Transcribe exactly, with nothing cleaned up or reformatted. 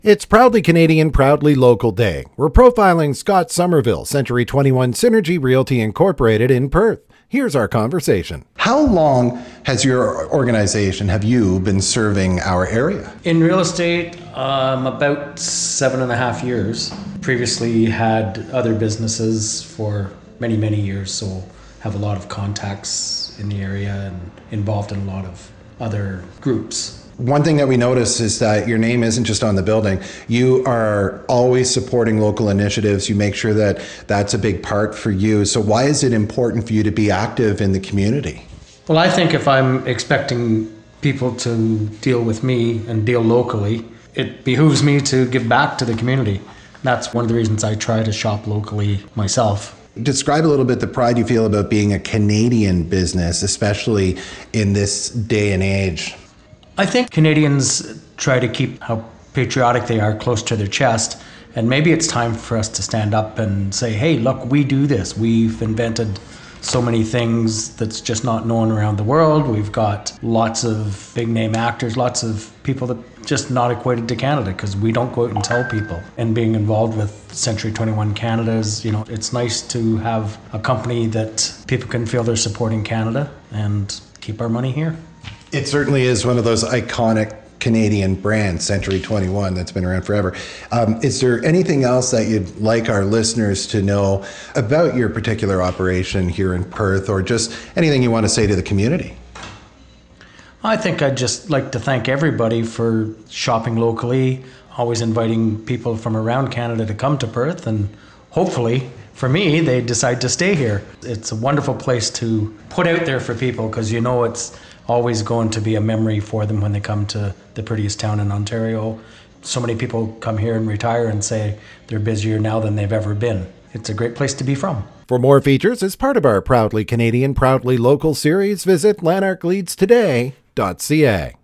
It's Proudly Canadian, Proudly Local Day. We're profiling Scott Somerville, Century twenty-one Synergy Realty Incorporated in Perth. Here's our conversation. How long has your organization, have you been serving our area? In real estate, um, about seven and a half years. Previously had other businesses for many, many years, so have a lot of contacts in the area and involved in a lot of other groups. One thing that we notice is that your name isn't just on the building. You are always supporting local initiatives. You make sure that that's a big part for you. So why is it important for you to be active in the community? Well, I think if I'm expecting people to deal with me and deal locally, it behooves me to give back to the community. That's one of the reasons I try to shop locally myself. Describe a little bit the pride you feel about being a Canadian business, especially in this day and age. I think Canadians try to keep how patriotic they are close to their chest, and maybe it's time for us to stand up and say, hey, look, we do this. We've invented so many things that's just not known around the world. We've got lots of big name actors, lots of people that just not equated to Canada because we don't go out and tell people. And being involved with Century twenty-one Canada is, you know, it's nice to have a company that people can feel they're supporting Canada and keep our money here. It certainly is one of those iconic Canadian brands, Century twenty-one, that's been around forever. Um, is there anything else that you'd like our listeners to know about your particular operation here in Perth, or just anything you want to say to the community? I think I'd just like to thank everybody for shopping locally, always inviting people from around Canada to come to Perth, and hopefully, for me, they decide to stay here. It's a wonderful place to put out there for people because you know it's always going to be a memory for them when they come to the prettiest town in Ontario. So many people come here and retire and say they're busier now than they've ever been. It's a great place to be from. For more features as part of our Proudly Canadian, Proudly Local series, visit lanark leads today dot c a.